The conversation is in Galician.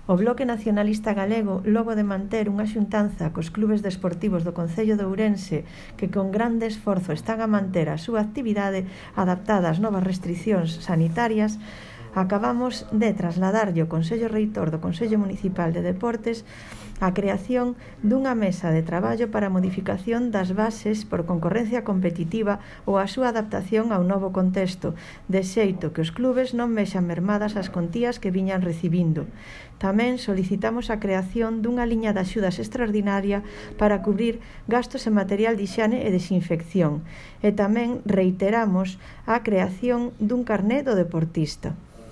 O Bloque Nacionalista Galego, logo de manter unha xuntanza cos clubes deportivos do Concello de Ourense que con grande esforzo están a manter a súa actividade adaptada ás novas restricións sanitarias, acabamos de trasladarlle ao Consello Reitor do Consello Municipal de Deportes a creación dunha mesa de traballo para a modificación das bases por concorrencia competitiva ou a súa adaptación ao novo contexto, de xeito que os clubes non vexan mermadas as contías que viñan recibindo. Tamén solicitamos a creación dunha liña de axudas extraordinaria para cubrir gastos en material de hixiene e desinfección, e tamén reiteramos a creación dun carné do deportista.